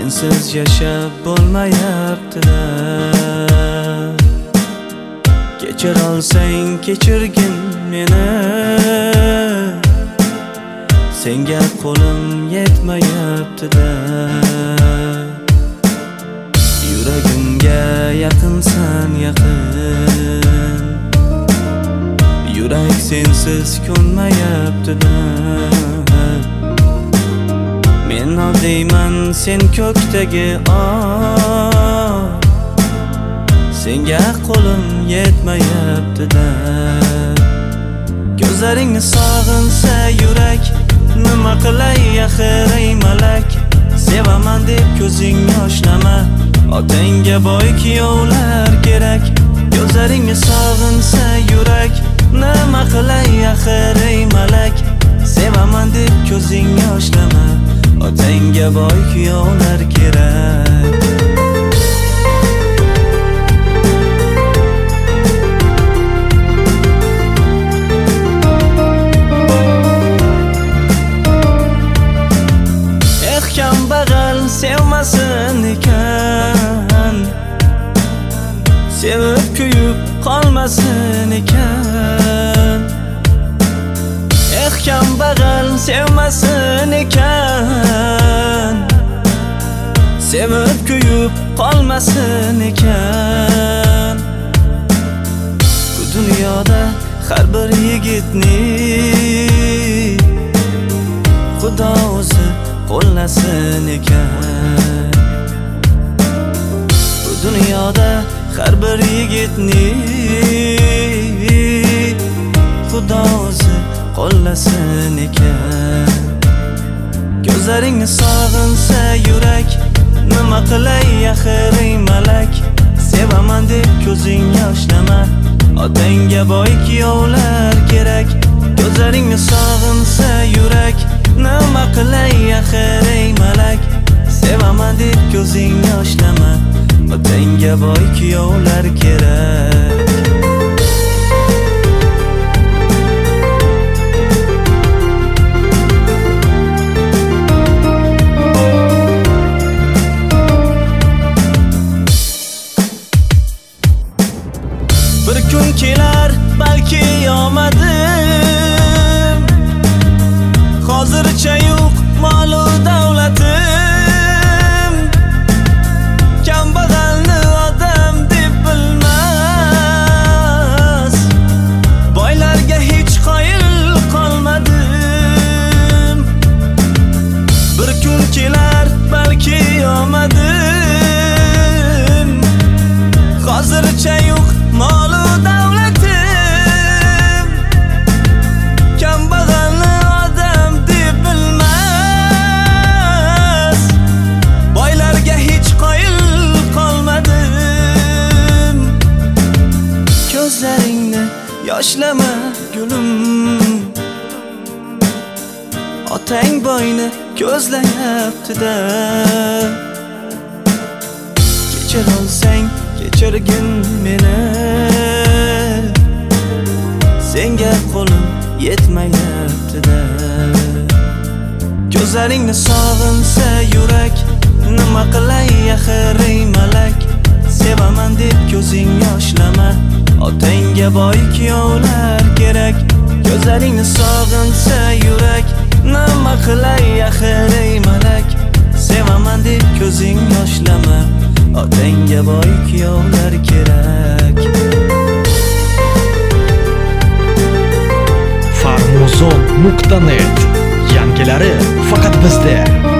sensiz yashab bo'lmayapti-da. Kechir olsang kechirgin meni, senga qo'lim yetmayapti-da. Yuragimga yaqinsan yaqin, yurak sensiz ko'nmayapti-da. Men oldayman sen ko'kdagi oy, senga qo'lim yetmayapti-da. Ko'zlaringni sog'insa yurak, nima qilay axir ey malak. Sevaman deb ko'zing yoshlama, otangga boy kuyovlar kerak. Ko'zlaringni sog'insa yurak, nima qilay axir ey malak. Sevaman deb ko'zing yoshlama, otangga boy kuyovlar kerak. Kambag'al sevmasin ekan, sevib kuyib qolmasin ekan. Kambag'al sevmasin ekan, sevib kuyib qolmasin ekan. Bu dunyoda har bir yigitni Xudo o'zi qo'llasin ekan. Bu dunyoda har bir yigitni Xudo o'zi qo'llasin ekan. Ko'zlaringni sog'insa yurak, nima qilay axir ey malak. Sevaman deb ko'zing yoshlama, otangga boy kuyovlar kerak. Ko'zlaringni sog'insa yurak, nima qilay axir ey malak. Sevaman deb ko'zing yoshlama, otangga boy kuyovlar kerak. Bir kun kelar balki omadim, hozircha yo'q mol-u davlatim. Kambag'alni odam deb bilmas, boylarga hech qoyil qolmadim. Bir kun kelar balki omadim, hozircha yo'q mol-u davlatim. Kambag'alni odam deb bilmas, boylarga hech qoyil qolmadim. Ko'zlaringni yoshlama gulim, otang boyni ko'zlayapti-da. Kechir olsang kechirgin meni, senga qo'lim yetmayapti-da. Ko'zlaringni sog'insa yurak, nima qilay axir ey malak. Sevaman deb ko'zing yoshlama, otangga boy kuyovlar kerak. Ko'zlaringni sog'insa yurak, nima qilay axir ey malak. Sevaman deb ko'zing yoshlama, otangga boy kuyovlar kerak. Farmuzon.net yangilari faqat bizda.